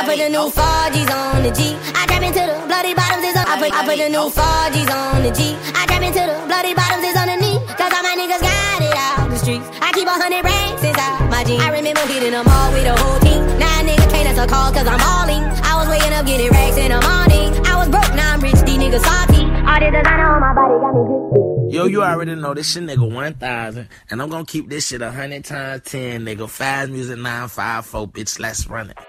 put the new 4Gs on the G. I trap into the bloody bottoms is on. I put the new 4Gs on the G. I trap into the bloody bottoms is on the knee. Cause all my niggas got it out the streets. I keep 100 racks inside my jeans. I remember hitting them all with the whole team. Now a nigga can't answer calls cause I'm balling. I was waking up getting racks in the morning. I was broke, now I'm rich, these niggas salty. All the designer on my body got me drip. Yo, you already know this shit nigga 1000. And I'm gonna keep this shit 100 times 10, nigga. Fast music 954, bitch, let's run it.